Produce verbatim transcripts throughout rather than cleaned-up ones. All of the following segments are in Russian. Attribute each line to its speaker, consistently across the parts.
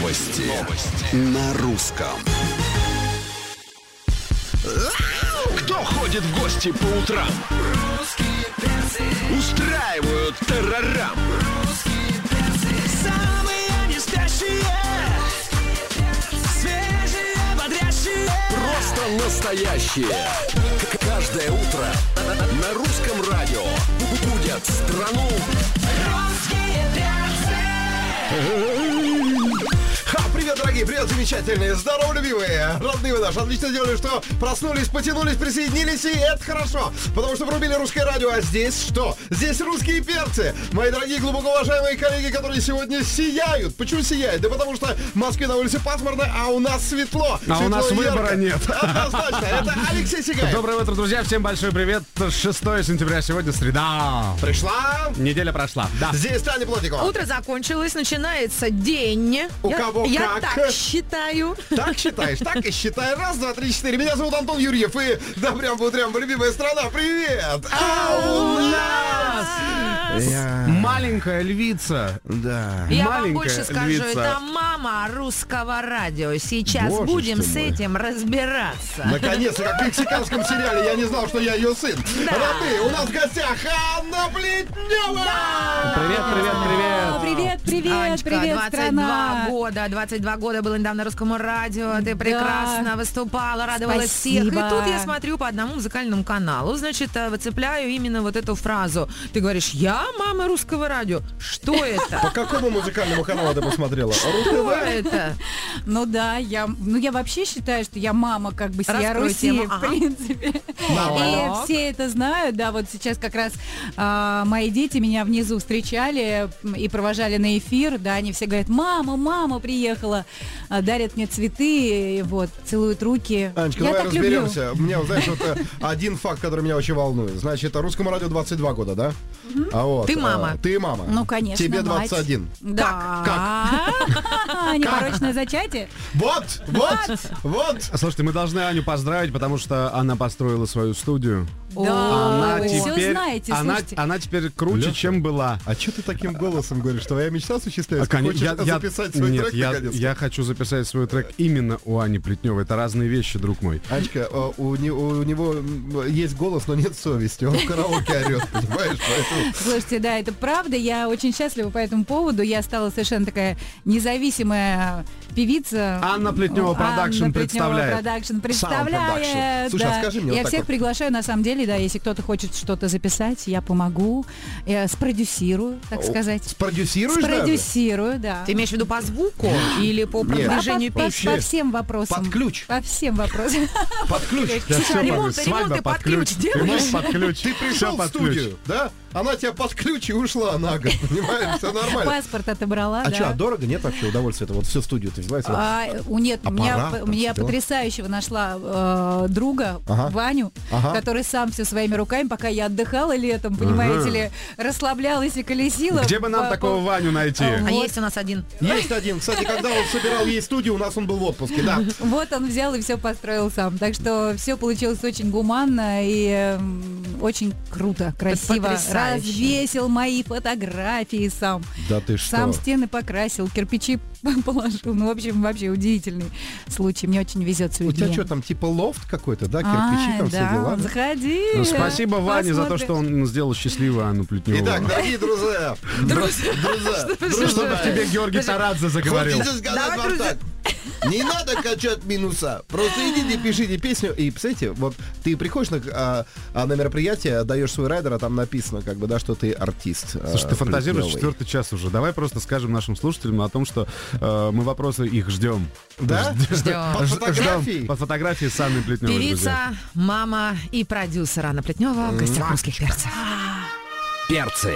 Speaker 1: Новости. Новости. На русском. Кто ходит в гости по утрам? Устраивают террорам. Самые не спящие, свежие, бодрящие, просто настоящие. Каждое утро на русском радио будят страну русские перцы.
Speaker 2: Ха, привет, дорогие, привет, замечательные, здорово, любимые, родные вы наши, отлично сделали, что проснулись, потянулись, присоединились, и это хорошо, потому что врубили русское радио, а здесь что? Здесь русские перцы, мои дорогие, глубоко уважаемые коллеги, которые сегодня сияют. Почему сияют? Да потому что в Москве на улице пасмурно, а у нас светло.
Speaker 3: А
Speaker 2: светло
Speaker 3: у нас
Speaker 2: и
Speaker 3: выбора
Speaker 2: ярко.
Speaker 3: нет.
Speaker 2: Однозначно, это Алексей Сигаев.
Speaker 3: Доброе утро, друзья, всем большой привет. шестое сентября, сегодня среда.
Speaker 2: Пришла.
Speaker 3: Неделя прошла, да.
Speaker 2: Здесь Таня Плотникова.
Speaker 4: Утро закончилось, начинается день.
Speaker 2: У
Speaker 4: я,
Speaker 2: кого
Speaker 4: я
Speaker 2: как?
Speaker 4: так считаю.
Speaker 2: Так считаешь, так и считай. Раз, два, три, четыре. Меня зовут Антон Юрьев. И да прям вот прям любимая страна. Привет! А у нас
Speaker 3: Я... маленькая львица.
Speaker 2: Да.
Speaker 4: Я
Speaker 3: Маленькая
Speaker 4: вам больше скажу,
Speaker 3: львица.
Speaker 4: это мама русского радио. Сейчас
Speaker 2: Боже
Speaker 4: будем
Speaker 2: ты
Speaker 4: с
Speaker 2: мой.
Speaker 4: этим разбираться.
Speaker 2: Наконец-то, как в мексиканском сериале. Я не знал, что я ее сын.
Speaker 4: Да.
Speaker 2: Родные, у нас в гостях Анна Плетнева!
Speaker 3: Привет, привет, привет.
Speaker 5: Привет, привет,
Speaker 4: Анечка,
Speaker 5: привет,
Speaker 4: двадцать два
Speaker 5: страна.
Speaker 4: года, двадцать два года было недавно русскому радио, ты прекрасно выступала, радовала всех.
Speaker 5: Спасибо.
Speaker 4: И тут я смотрю по одному музыкальному каналу, значит, э, выцепляю именно вот эту фразу. Ты говоришь, я мама русского радио. Что
Speaker 2: По
Speaker 4: это?
Speaker 2: какому музыкальному каналу ты посмотрела?
Speaker 4: Что это?
Speaker 5: Ну да, я, ну я вообще считаю, что я мама как бы сия
Speaker 4: Раскрой
Speaker 5: Руси,
Speaker 4: тему,
Speaker 5: в
Speaker 4: ага.
Speaker 5: принципе.
Speaker 4: Так.
Speaker 5: И все это знают, да, вот сейчас как раз а, мои дети меня внизу встречали и провожали на эфир, да, они все говорят, мама, мама приехала, а, дарят мне цветы, и вот, целуют руки.
Speaker 2: Анечка,
Speaker 5: я
Speaker 2: давай
Speaker 5: так люблю.
Speaker 2: разберемся. Мне, вот, знаешь, вот э, один факт, который меня очень волнует. Значит, русскому радио двадцать два года, да? А вот,
Speaker 4: Ты мама.
Speaker 2: э, ты мама.
Speaker 5: Ну, конечно,
Speaker 2: Тебе
Speaker 5: мать.
Speaker 2: двадцать один.
Speaker 5: Да. Непорочное зачатие?
Speaker 2: Вот, вот, вот.
Speaker 3: Слушайте, мы должны Аню поздравить, потому что она построила свою студию.
Speaker 5: Да,
Speaker 3: Она
Speaker 5: вы все
Speaker 3: теперь,
Speaker 5: знаете,
Speaker 3: она,
Speaker 5: слушайте.
Speaker 3: она теперь круче,
Speaker 2: Лёша,
Speaker 3: чем была.
Speaker 2: А что ты таким голосом говоришь? Твоя мечта осуществляется?
Speaker 3: А,
Speaker 2: Ты хочешь
Speaker 3: я, я-
Speaker 2: записать свой
Speaker 3: нет,
Speaker 2: трек
Speaker 3: я,
Speaker 2: наконец-то?
Speaker 3: я хочу записать свой трек именно у Ани Плетневой. Это разные вещи, друг мой.
Speaker 2: Анечка, э, у, не- у него м, есть голос, но нет совести. Он в караоке орет, понимаешь? Поэтому...
Speaker 5: Слушайте, да, это правда. Я очень счастлива по этому поводу. Я стала совершенно такая независимая певица.
Speaker 3: Анна Плетнева Продакшн
Speaker 5: Анна Плетнева
Speaker 3: представляет.
Speaker 5: Продакшн
Speaker 2: Sound
Speaker 5: представляет.
Speaker 2: Production. Слушай, а
Speaker 5: да.
Speaker 2: скажи мне вот
Speaker 5: Я
Speaker 2: так
Speaker 5: всех
Speaker 2: вот.
Speaker 5: приглашаю, на самом деле, да, если кто-то хочет что-то записать, я помогу. Я спродюсирую, так сказать.
Speaker 2: Спродюсируешь даже?
Speaker 5: Спродюсирую, да.
Speaker 4: Ты имеешь в виду по звуку или по
Speaker 2: Нет.
Speaker 4: продвижению
Speaker 5: по, по-
Speaker 4: песни?
Speaker 5: по всем вопросам.
Speaker 2: Под ключ.
Speaker 5: По всем вопросам.
Speaker 2: Под ключ.
Speaker 3: Я всё
Speaker 4: ремонт,
Speaker 3: под-
Speaker 4: ремонт
Speaker 3: свадьба
Speaker 4: ты под ключ делаешь?
Speaker 3: Ремонт под ключ.
Speaker 2: Ты пришел
Speaker 3: Всё
Speaker 2: в
Speaker 3: под ключ.
Speaker 2: студию, да? Она тебя под ключ и ушла на год, понимаешь? Все нормально.
Speaker 5: Паспорт отобрала,
Speaker 2: А
Speaker 5: да.
Speaker 2: что, дорого? Нет вообще удовольствия? Вот всю студию ты взяла? и сразу?
Speaker 5: А, у- нет, у меня,
Speaker 2: Аппарат, там
Speaker 5: у меня
Speaker 2: все дела.
Speaker 5: потрясающего нашла э, друга,
Speaker 2: Ага.
Speaker 5: Ваню,
Speaker 2: Ага.
Speaker 5: который сам все своими руками, пока я отдыхала летом, понимаете ли, расслаблялась и колесила.
Speaker 3: Где бы нам
Speaker 5: по-
Speaker 3: такого
Speaker 5: по-
Speaker 3: Ваню найти?
Speaker 5: А,
Speaker 4: А
Speaker 5: вот.
Speaker 4: есть у нас один.
Speaker 2: Есть один. Кстати, когда он собирал ей студию, у нас он был в отпуске, да.
Speaker 5: Вот он взял и все построил сам. Так что все получилось очень гуманно и эм, очень круто, красиво.
Speaker 4: потрясающе.
Speaker 5: Развесил мои фотографии сам.
Speaker 2: Да ты что?
Speaker 5: Сам стены покрасил, кирпичи положил. Ну, в общем, вообще удивительный случай. Мне очень везет с
Speaker 2: У
Speaker 5: людьми.
Speaker 2: тебя что, там типа лофт какой-то, да? Кирпичи,
Speaker 5: А,
Speaker 2: там все
Speaker 5: да,
Speaker 2: дела?
Speaker 5: заходи.
Speaker 3: Ну, спасибо Ване за то,
Speaker 5: Посмотрим.
Speaker 3: что он сделал счастливой Анну Плетневу.
Speaker 2: Итак, дорогие друзья, друзья, друзья,
Speaker 3: Чтобы в тебе Георгий Тарадзе заговорил.
Speaker 2: хочется сказать
Speaker 4: Давай,
Speaker 2: вам
Speaker 4: друзья.
Speaker 2: так. Не надо качать минуса. Просто идите, пишите песню. И, представляете, вот ты приходишь на, а, а, на мероприятие, даешь свой райдер, а там написано, как бы, да, что ты артист.
Speaker 3: Слушай,
Speaker 2: а,
Speaker 3: ты фантазируешь
Speaker 2: Плетневой.
Speaker 3: четвертый час уже. Давай просто скажем нашим слушателям о том, что э, мы вопросы их ждем.
Speaker 2: Да?
Speaker 4: Ждем.
Speaker 2: Под
Speaker 3: Ж-
Speaker 2: фотографией?
Speaker 3: ждем. Под фотографией с Анной Плетневой, друзья.
Speaker 4: Певица, мама и продюсер Анна Плетнева в гостях русских перцев.
Speaker 1: Перцы.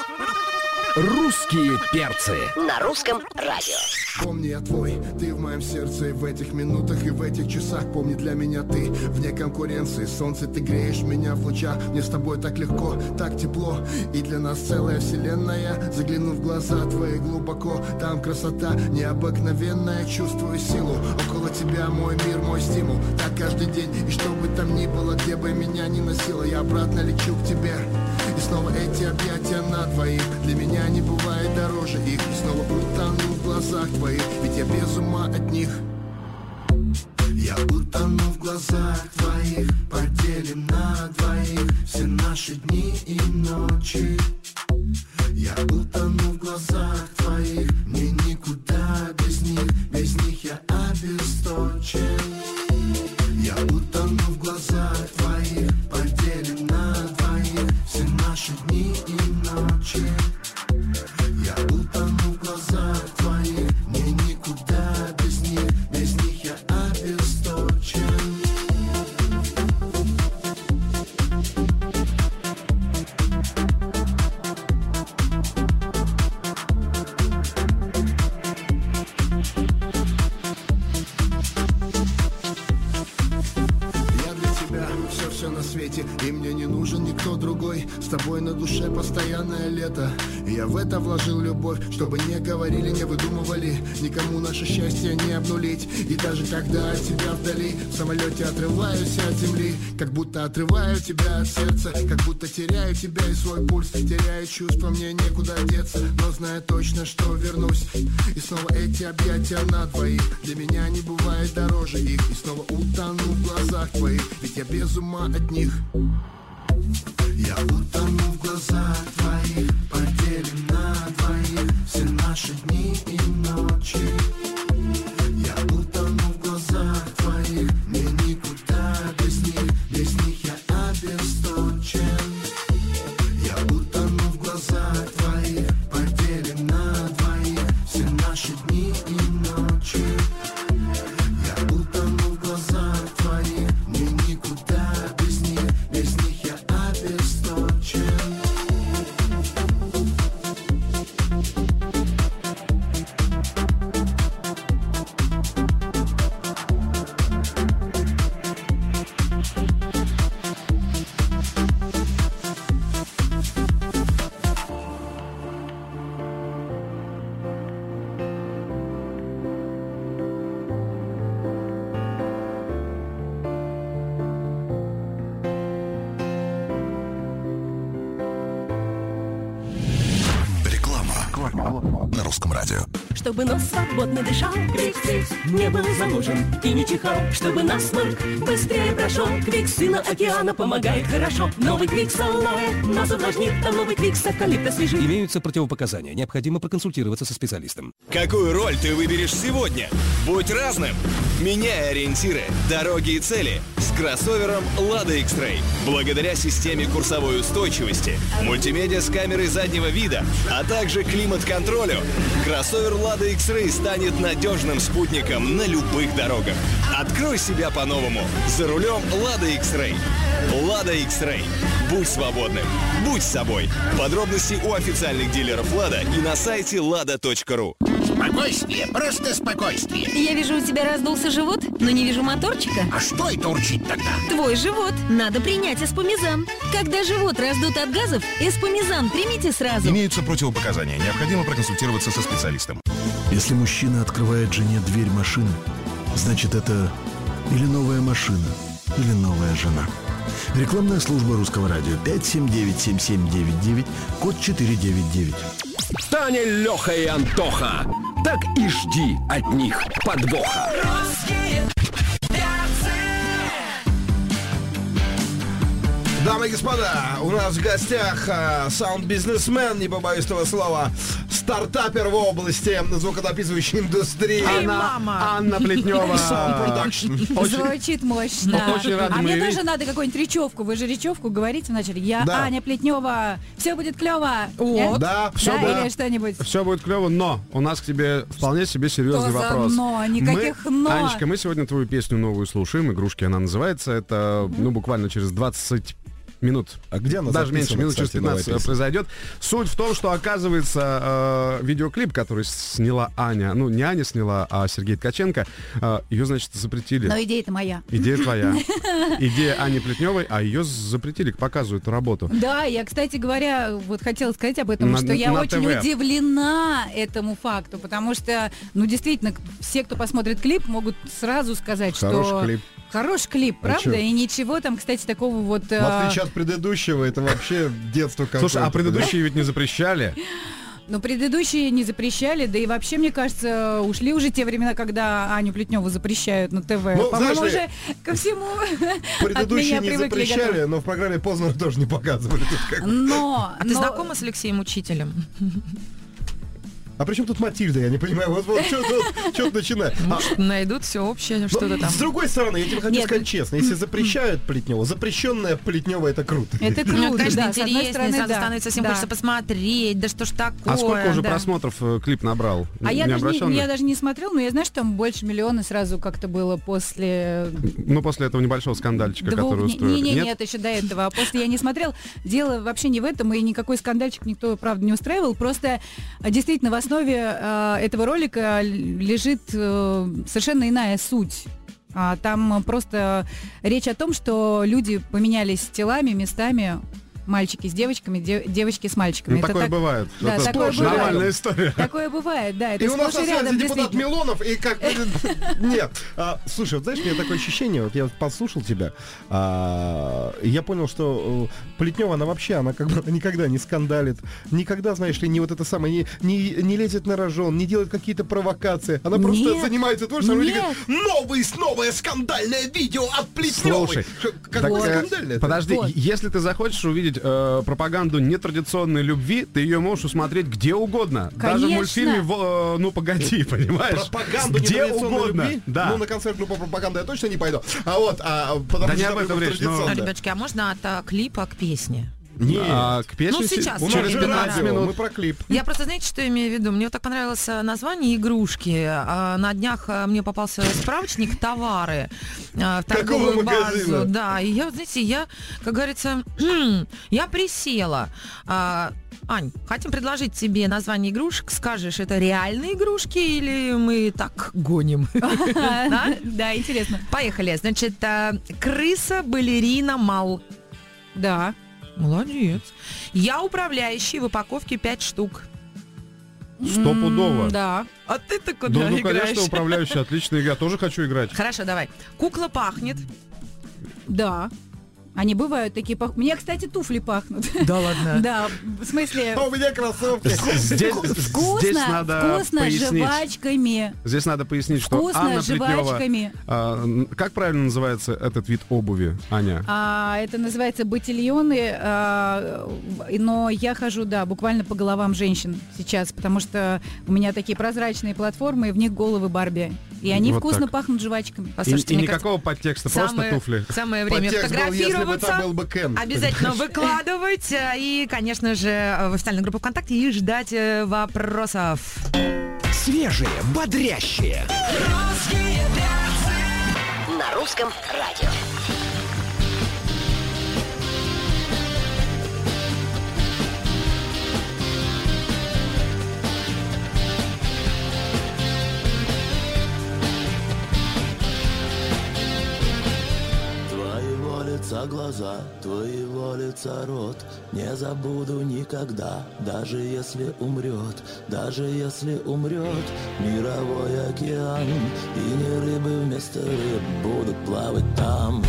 Speaker 1: Русские перцы.
Speaker 6: На русском радио.
Speaker 7: Помни, я твой, ты в моем сердце. И в этих минутах и в этих часах помни, для меня ты вне конкуренции. Солнце, ты греешь меня в лучах. Мне с тобой так легко, так тепло. И для нас целая вселенная. Загляну в глаза твои глубоко. Там красота необыкновенная. Чувствую силу, около тебя мой мир, мой стимул. Так каждый день, и что бы там ни было, где бы меня ни носило, я обратно лечу к тебе. И снова эти объятия на двоих. Для меня меня не бывает дороже их. И снова утону в глазах твоих, ведь я без ума от них. Я утону в глазах твоих, поделим на двоих все наши дни и ночи. Я утону в глазах твоих, мне никуда без них, без них я обесточен. Я утону в глазах твоих, поделим на двоих все наши дни и ночи. Я утону в глазах твоих, мне никуда без них, без них я обесточен. И мне не нужен никто другой. С тобой на душе постоянное лето. И я в это вложил любовь, чтобы не говорили, не выдумывали, никому наше счастье не обнулить. И даже когда от тебя вдали, в самолете отрываюсь от земли, как будто отрываю тебя от сердца, как будто теряю тебя и свой пульс, теряю чувства, мне некуда деться, но знаю точно, что вернусь. И снова эти объятия на двоих, для меня не бывает дороже их. И снова утону в глазах твоих, ведь я без ума от них. Я утону в глазах твоих, поделим на двоих все наши дни и ночи. Я утону в глазах твоих, мне никуда без них, без них я обесточен. Я утону в глазах твоих, поделим на двоих все наши дни и ночи. Я утону в глазах твоих, мне никуда без них, без них я обесточен.
Speaker 1: На русском радио.
Speaker 6: Чтобы нос свободно дышал, Квиксилс не был заложен и не чихал. Чтобы насморк быстрее прошел, Квиксила океана помогает хорошо. Новый Квикс алоэ нос увлажнит, а новый Квикс эвкалипта свежит.
Speaker 8: Имеются противопоказания, необходимо проконсультироваться со специалистом.
Speaker 9: Какую роль ты выберешь сегодня? Будь разным! Меняй ориентиры, дороги и цели с кроссовером Lada X-Ray. Благодаря системе курсовой устойчивости, мультимедиа с камерой заднего вида, а также климат-контролю, кроссовер Lada X-Ray станет надежным спутником на любых дорогах. Открой себя по-новому за рулем Lada X-Ray. Lada X-Ray. Будь свободным. Будь собой. Подробности у официальных дилеров Lada и на сайте лада точка ру.
Speaker 10: Спокойствие, просто спокойствие.
Speaker 11: Я вижу, у тебя раздулся живот, но не вижу моторчика.
Speaker 10: А что это урчит тогда?
Speaker 11: Твой живот. Надо принять эспумизан. Когда живот раздут от газов, эспумизан примите сразу.
Speaker 1: Имеются противопоказания. Необходимо проконсультироваться со специалистом.
Speaker 12: Если мужчина открывает жене дверь машины, значит это или новая машина, или новая жена. Рекламная служба Русского радио пять семь девять семь семь девять девять, код четыре девять девять.
Speaker 13: Таня, Леха и Антоха. Так и жди от них подвоха.
Speaker 2: Дамы и господа, у нас в гостях саунд-бизнесмен, не побоюсь этого слова, стартапер в области звукозаписывающей индустрии.
Speaker 3: Анна, Анна Плетнева.
Speaker 5: Звучит мощно.
Speaker 3: Очень рад,
Speaker 5: а мне
Speaker 3: видеть.
Speaker 5: тоже надо какую-нибудь речевку. Вы же речевку говорите вначале. Я
Speaker 3: Да.
Speaker 5: Аня Плетнева. Все будет клево.
Speaker 3: Вот.
Speaker 5: Нет?
Speaker 3: Да, все
Speaker 5: да,
Speaker 3: будет.
Speaker 5: или что-нибудь.
Speaker 3: Все будет клево, но у нас к тебе вполне себе серьезный
Speaker 5: Что за
Speaker 3: вопрос.
Speaker 5: но? Никаких
Speaker 3: мы,
Speaker 5: но.
Speaker 3: Анечка, мы сегодня твою песню новую слушаем. «Игрушки» она называется. Это, ну, буквально через двадцать минут.
Speaker 2: А где она
Speaker 3: Даже меньше
Speaker 2: записана,
Speaker 3: минут, через
Speaker 2: кстати, новая
Speaker 3: пятнадцать
Speaker 2: песня?
Speaker 3: произойдет. Суть в том, что, оказывается, э, видеоклип, который сняла Аня, ну, не Аня сняла, а Сергей Ткаченко, э, ее, значит, запретили.
Speaker 5: Но идея-то моя.
Speaker 3: Идея твоя. Идея Ани Плетневой, а ее запретили к показу эту работу.
Speaker 5: Да, я, кстати говоря, вот хотела сказать об этом,
Speaker 3: На-
Speaker 5: что я
Speaker 3: на
Speaker 5: очень
Speaker 3: ТВ.
Speaker 5: удивлена этому факту, потому что, ну, действительно, все, кто посмотрит клип, могут сразу сказать,
Speaker 2: Хороший
Speaker 5: что...
Speaker 2: клип.
Speaker 5: Хороший клип,
Speaker 2: А
Speaker 5: правда?
Speaker 2: чё?
Speaker 5: И ничего там, кстати, такого вот...
Speaker 2: В
Speaker 5: а,
Speaker 2: отличие от предыдущего, это вообще детство какое-то.
Speaker 3: Слушай, а предыдущие ведь не запрещали.
Speaker 5: Но предыдущие не запрещали, да и вообще, мне кажется, ушли уже те времена, когда Аню Плетневу запрещают на ТВ.
Speaker 2: Ну,
Speaker 5: По-моему,
Speaker 2: знаешь ли,
Speaker 5: уже ко всему
Speaker 2: Предыдущие
Speaker 5: от меня
Speaker 2: не
Speaker 5: привыкли,
Speaker 2: запрещали,
Speaker 5: готовы.
Speaker 2: но в программе Познер тоже не показывали. Тут как бы.
Speaker 5: Но,
Speaker 4: А ты знакома с Алексеем Учителем?
Speaker 2: А при чем тут Матильда? Я не понимаю. Вот, вот что тут, что тут начинает? А,
Speaker 4: Может, найдут все общее, что-то
Speaker 2: но,
Speaker 4: там.
Speaker 2: С другой стороны, я тебе хочу
Speaker 5: Нет,
Speaker 2: сказать честно. Если запрещают Плетневу, запрещенная Плетнева — это круто.
Speaker 5: Это
Speaker 4: Ну,
Speaker 5: круто,
Speaker 4: конечно,
Speaker 5: да, с одной
Speaker 4: интереснее,
Speaker 5: стороны,
Speaker 4: сразу
Speaker 5: да.
Speaker 4: становится всем
Speaker 5: Да.
Speaker 4: хочется посмотреть, да что ж такое.
Speaker 3: А сколько уже
Speaker 4: да.
Speaker 3: просмотров э, клип набрал?
Speaker 5: А я даже, не,
Speaker 3: Необращенных?
Speaker 5: я даже не смотрел, но я знаю, что там больше миллиона сразу как-то было после
Speaker 3: Ну, после этого небольшого скандальчика,
Speaker 5: двух...
Speaker 3: который
Speaker 5: Не,
Speaker 3: устроили.
Speaker 5: не, не,
Speaker 3: Нет?
Speaker 5: нет, еще до этого. А после я не смотрел. Дело вообще не в этом, и никакой скандальчик никто, правда, не устраивал. Просто а, действительно в основе а, этого ролика лежит а, совершенно иная суть. А, там просто речь о том, что люди поменялись телами, местами. Мальчики с девочками, де- девочки с мальчиками.
Speaker 3: Ну,
Speaker 5: Это
Speaker 3: такое
Speaker 5: так-
Speaker 3: бывает.
Speaker 5: Да,
Speaker 3: Это
Speaker 5: такое
Speaker 3: сплошь
Speaker 5: бывает.
Speaker 3: нормальная история.
Speaker 5: Такое бывает, да. Это
Speaker 2: И у нас
Speaker 5: сплошь
Speaker 2: на
Speaker 5: и рядом,
Speaker 2: связи депутат
Speaker 5: действительно.
Speaker 2: Милонов, и как... Нет. А, слушай, вот знаешь, у меня такое ощущение, вот я вот послушал тебя, а, и я понял, что э, Плетнева, она вообще, она как бы никогда не скандалит, никогда, знаешь ли, не вот это самое, не, не, не лезет на рожон, не делает какие-то провокации. Она просто
Speaker 5: Нет.
Speaker 2: занимается творчеством, люди
Speaker 5: Нет.
Speaker 2: говорят, новое, новое скандальное видео от Плетневой.
Speaker 3: Слушай,
Speaker 2: Какое
Speaker 3: так, э,
Speaker 2: скандальное?
Speaker 3: подожди,
Speaker 5: Вот.
Speaker 3: если ты захочешь увидеть э, пропаганду нетрадиционной любви, ты ее можешь усмотреть где угодно. Даже в
Speaker 5: Конечно.
Speaker 3: мультфильме во- э, «Ну, погоди», понимаешь?
Speaker 2: Пропаганду
Speaker 3: где
Speaker 2: нетрадиционной
Speaker 3: угодно.
Speaker 2: любви?
Speaker 3: Да.
Speaker 2: Ну, на концерт группы «Пропаганда» я точно не пойду. А вот, а, потому
Speaker 3: Да
Speaker 2: что
Speaker 3: не об этом
Speaker 2: любовь
Speaker 3: речь, но-
Speaker 4: Ну,
Speaker 2: традиционная.
Speaker 4: ребяточки, а можно от а, клипа к песне?
Speaker 2: Нет.
Speaker 3: А, к песне
Speaker 4: Ну,
Speaker 3: се-
Speaker 4: сейчас,
Speaker 3: у нас
Speaker 4: через
Speaker 3: же
Speaker 4: пятнадцать
Speaker 3: радио,
Speaker 2: Мы
Speaker 3: минут.
Speaker 2: про клип.
Speaker 4: Я просто, знаете, что имею в виду? Мне вот так понравилось а, название игрушки. А, на днях а, мне попался справочник товары а, в торговую
Speaker 2: Какого
Speaker 4: базу.
Speaker 2: магазина?
Speaker 4: Да, и я, вот, знаете, я, как говорится, я присела. А, Ань, хотим предложить тебе название игрушек. Скажешь, это реальные игрушки или мы так гоним? Да?
Speaker 5: Да, интересно.
Speaker 4: Поехали. Значит, а, крыса-балерина Мал.
Speaker 5: Да.
Speaker 4: Молодец. Я управляющий в упаковке пять штук.
Speaker 3: Стопудово.
Speaker 5: М, Да.
Speaker 4: А ты-то
Speaker 3: Да,
Speaker 4: куда
Speaker 3: ну,
Speaker 4: играешь?
Speaker 3: конечно, управляющий, отличная игра. Тоже хочу играть.
Speaker 4: Хорошо, давай. Кукла пахнет.
Speaker 5: Да. Они бывают такие пах... Мне, кстати, туфли пахнут.
Speaker 4: Да ладно.
Speaker 5: Да, в смысле...
Speaker 2: А у меня кроссовки.
Speaker 3: Здесь,
Speaker 5: Вкусно,
Speaker 3: здесь надо
Speaker 5: вкусно,
Speaker 3: пояснить.
Speaker 5: жвачками.
Speaker 3: Здесь надо пояснить, что
Speaker 5: Вкусно,
Speaker 3: Анна Плетнева...
Speaker 5: жвачками.
Speaker 3: а, н- как правильно называется этот вид обуви, Аня?
Speaker 5: А, это называется ботильоны, а, в- но я хожу, да, буквально по головам женщин сейчас, потому что у меня такие прозрачные платформы, и в них головы Барби. И они
Speaker 3: Вот
Speaker 5: вкусно
Speaker 3: так.
Speaker 5: пахнут жвачками.
Speaker 3: И,
Speaker 4: Послушайте,
Speaker 3: и
Speaker 4: мне
Speaker 3: никакого подтекста,
Speaker 4: кажется,
Speaker 3: просто туфли.
Speaker 4: Самое время
Speaker 2: Подтекст был, если бы
Speaker 4: фотографироваться.
Speaker 2: там был бы Кен.
Speaker 4: Обязательно выкладывать. э, И, конечно же, в официальную группу ВКонтакте и ждать э, вопросов.
Speaker 10: Свежие, бодрящие.
Speaker 6: На русском радио.
Speaker 14: Твоего лица глаза, твоего лица рот. Не забуду никогда, даже если умрет, даже если умрет мировой океан. И не рыбы вместо рыб будут плавать там.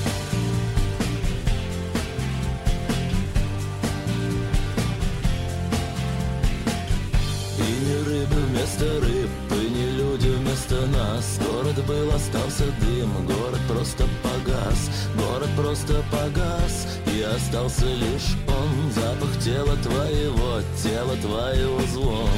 Speaker 14: И не рыбы вместо рыб, и не люди вместо нас. Город был, остался дым, город просто погас. Город просто погас, и остался лишь он. Запах тела твоего, тела твоего звон.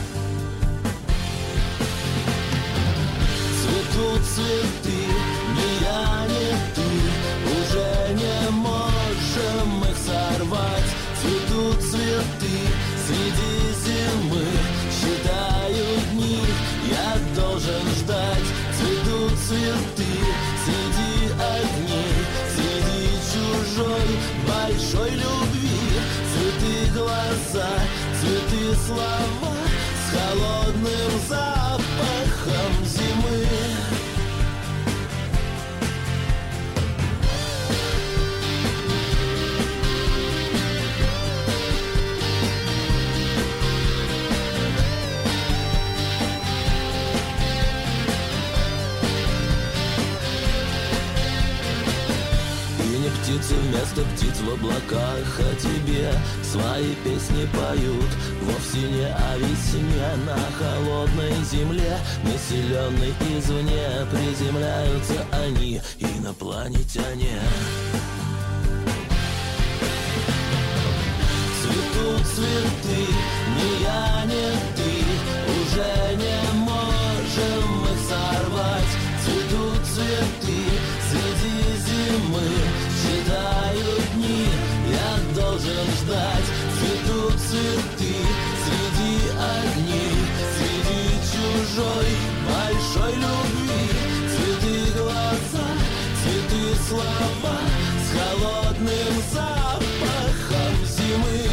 Speaker 14: Цветут цветы, ни я, ни ты уже не можем их сорвать. Цветут цветы среди зимы, считаю дни, я должен ждать. Цветут цветы среди огней, среди чужой большой любви. Цветы глаза, цветы слова с холодным запахом зимы. птицы вместо птиц в облаках о тебе свои песни поют. Вовсе не о весне на холодной земле, населенной извне, приземляются они, инопланетяне. Цветут цветы, ни я, ни ты, уже не можем их сорвать. Цветут цветы среди зимы, считают дни, я должен ждать. Цветут цветы среди огней, среди чужой большой любви. Цветы глаза, цветы слова с холодным запахом зимы.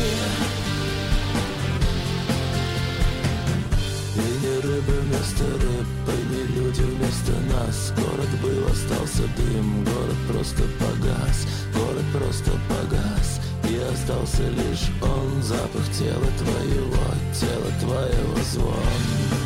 Speaker 14: И не рыбы вместо рыб, и не люди вместо нас. Город был, остался дым, город просто погас. Город просто погас, и остался лишь он. Запах тела твоего, тела твоего звон.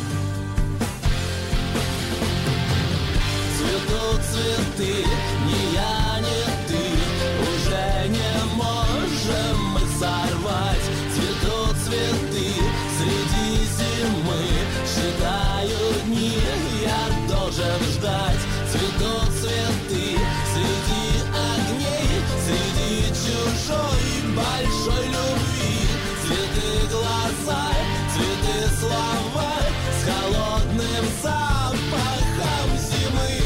Speaker 14: Цветут цветы, ни я, ни ты, уже не можем их сорвать. Цветут цветы среди зимы, считаю дни, я должен ждать. Цветут цветы среди огней, среди чужой большой любви. Цветы глаза, цветы слова с холодным запахом зимы.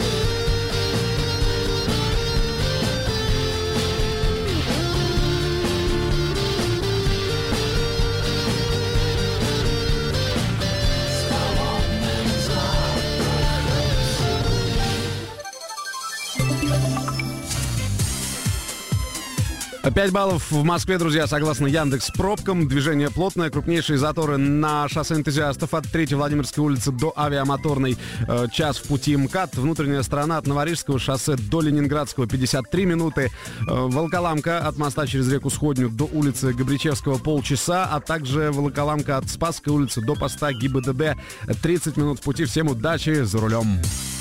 Speaker 3: пять баллов в Москве, друзья, согласно Яндекс пробкам. Движение плотное, крупнейшие заторы на шоссе энтузиастов от третьей Владимирской улицы до Авиамоторной. Э, час в пути МКАД. Внутренняя сторона от Новорижского шоссе до Ленинградского пятьдесят три минуты. Э, Волоколамка от моста через реку Сходню до улицы Габричевского полчаса, а также Волоколамка от Спасской улицы до поста ГИБДД тридцать минут в пути. Всем удачи за рулем.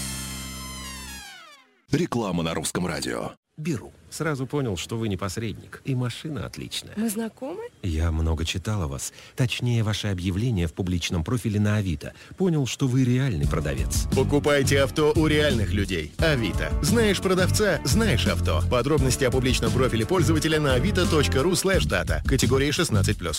Speaker 15: Реклама на русском радио.
Speaker 8: Беру. Сразу понял, что вы не посредник. И машина отличная.
Speaker 16: Мы знакомы?
Speaker 8: Я много читал о вас. Точнее, ваше объявление в публичном профиле на Авито. Понял, что вы реальный продавец.
Speaker 17: Покупайте авто у реальных людей. Авито. Знаешь продавца, знаешь авто. Подробности о публичном профиле пользователя на авито точка ру слэш дата. Категория шестнадцать плюс.